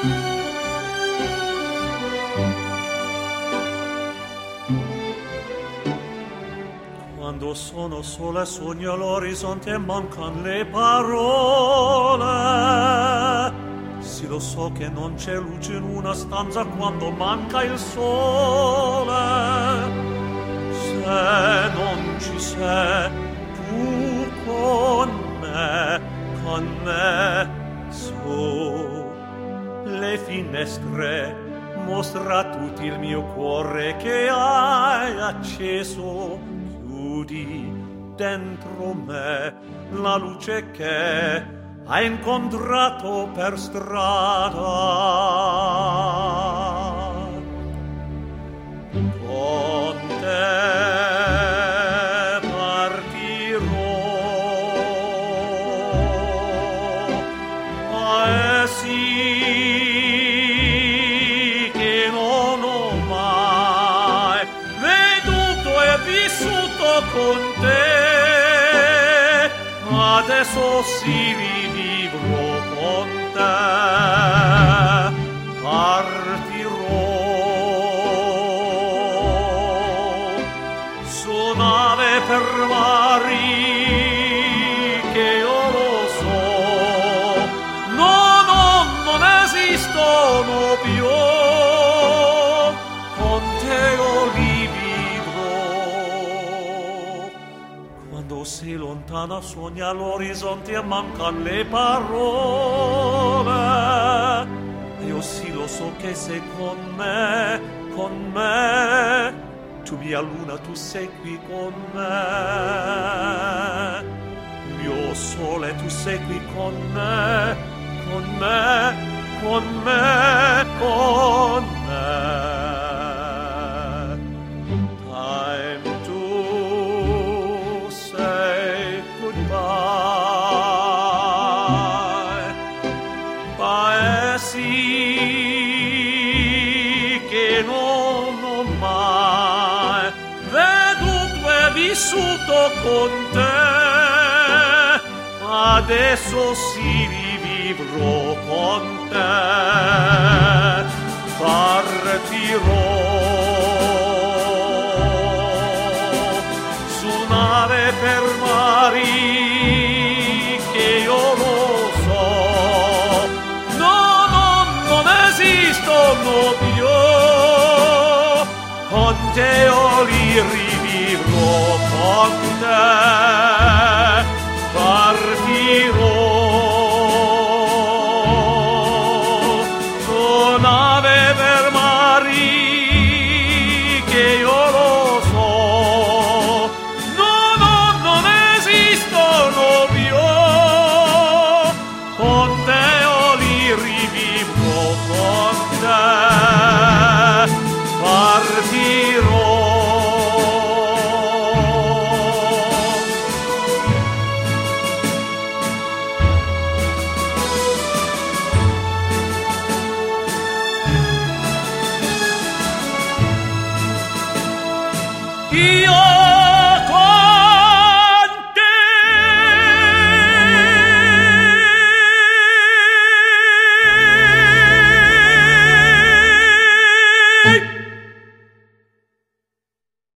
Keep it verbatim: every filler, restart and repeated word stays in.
Quando sono sola e sogno all'orizzonte mancan le parole. Sì, lo so che non c'è luce in una stanza quando manca il sole. Se non ci sei tu con me, con me, su le finestre mostra tutto il mio cuore che hai acceso. Chiudi dentro me la luce che hai incontrato per strada. Con te partirò, e sì che non ho mai veduto e vissuto con te. Adesso si rivivrò con te, partirò su nave per mari che io lo so, no, no, non esistono più, con te io li vivrò. Quando sei lontana sogna all'orizzonte e mancan le parole. Io sì lo so che sei con me, con me. Tu mia luna, tu sei qui con me. Mio sole, tu sei qui con me, con me, con me, con me. Time to say goodbye. Paesi che non ho mai veduto e vissuto con te. Adesso si rivivrò con te. Partirò su nave per mari che io lo so, no, no, non esistono più, con te io li rivivrò, con te partirò su nave per mari che io lo so, no, no, non esistono più, con te io li rivivrò, con te partirò.